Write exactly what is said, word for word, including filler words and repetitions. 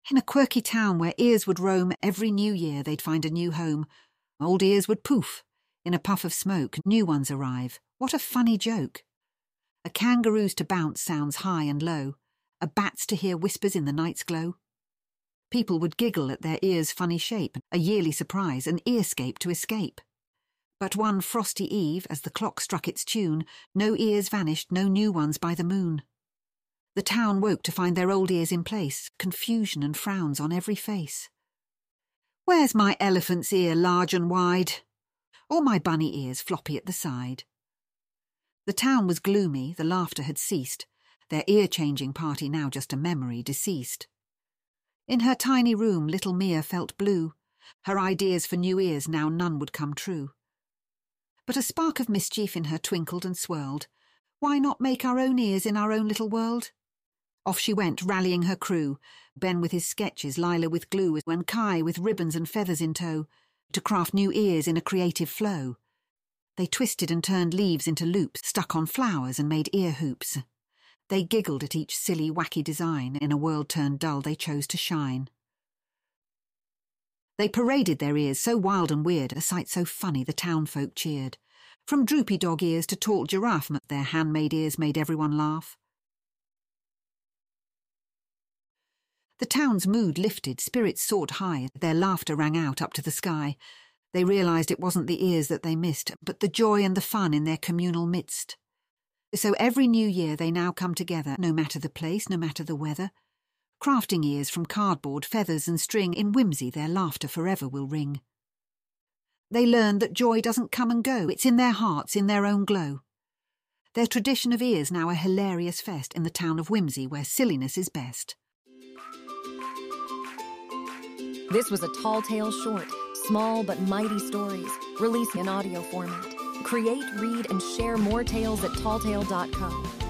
In a quirky town where ears would roam, every new year they'd find a new home. Old ears would poof. In a puff of smoke, new ones arrive. What a funny joke. A kangaroo's to bounce sounds high and low. A bat's to hear whispers in the night's glow. People would giggle at their ears' funny shape, a yearly surprise, an earscape to escape. But one frosty eve, as the clock struck its tune, no ears vanished, no new ones by the moon. The town woke to find their old ears in place, confusion and frowns on every face. Where's my elephant's ear large and wide? Or my bunny ears floppy at the side? The town was gloomy, the laughter had ceased, their ear-changing party now just a memory deceased. In her tiny room little Mia felt blue, her ideas for new ears now none would come true. But a spark of mischief in her twinkled and swirled. Why not make our own ears in our own little world? Off she went, rallying her crew, Ben with his sketches, Lila with glue, and Kai with ribbons and feathers in tow, to craft new ears in a creative flow. They twisted and turned leaves into loops, stuck on flowers and made ear hoops. They giggled at each silly, wacky design. In a world turned dull, they chose to shine. They paraded their ears so wild and weird, a sight so funny the townfolk cheered. From droopy dog ears to tall giraffe, their handmade ears made everyone laugh. The town's mood lifted, spirits soared high, their laughter rang out up to the sky. They realised it wasn't the ears that they missed, but the joy and the fun in their communal midst. So every new year they now come together, no matter the place, no matter the weather. Crafting ears from cardboard, feathers and string, in whimsy their laughter forever will ring. They learn that joy doesn't come and go, it's in their hearts, in their own glow. Their tradition of ears now a hilarious fest in the town of Whimsy, where silliness is best. This was a Tall Tale short, small but mighty stories, released in audio format. Create, read, and share more tales at tall tale dot com.